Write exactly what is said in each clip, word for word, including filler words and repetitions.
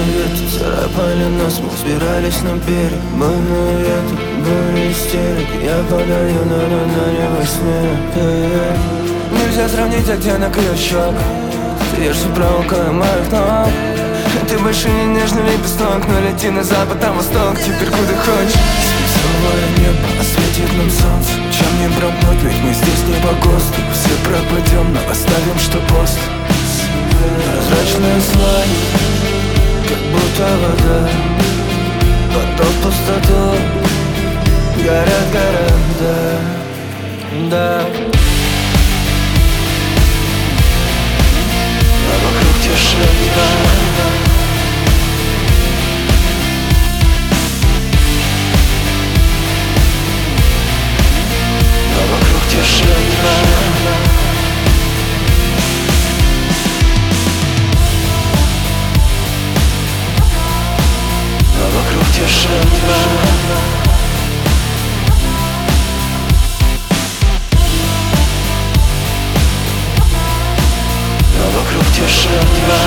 ветры царапали нас, мы взбирались на берег. Буйный ветер, буря истерик, я подаю, но но не во сне. Нельзя сравнить оттенок ее щек, ты ешь проволокой моих ног. Ты больше не нежный лепесток, но лети на запад, а восток, теперь куда хочешь. Свинцовое небо осветит нам солнце, чем не промнуть, ведь мы здесь не по ГОСТу. Все пропадем, но оставим, что пост. Прозрачная слань, как будто вода, потом в пустоту горят города, да. А вокруг тишина, а вокруг тишина. Тишина. А вокруг тишина.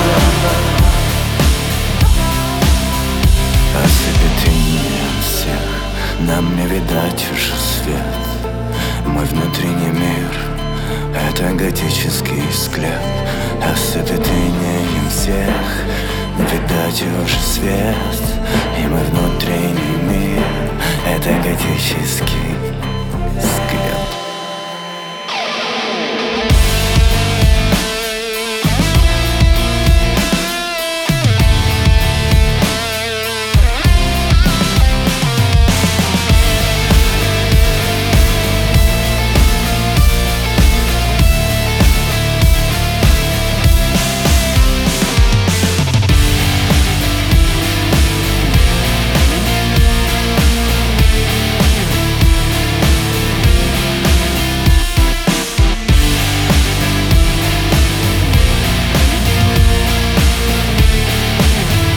Ослепительнее всех, нам не видать уже свет. Мой внутренний мир — это готический склеп. Ослепительнее всех, видать уже свет. И мой внутренний мир — это готический склеп.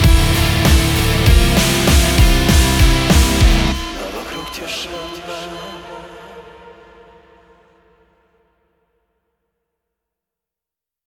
Тишина.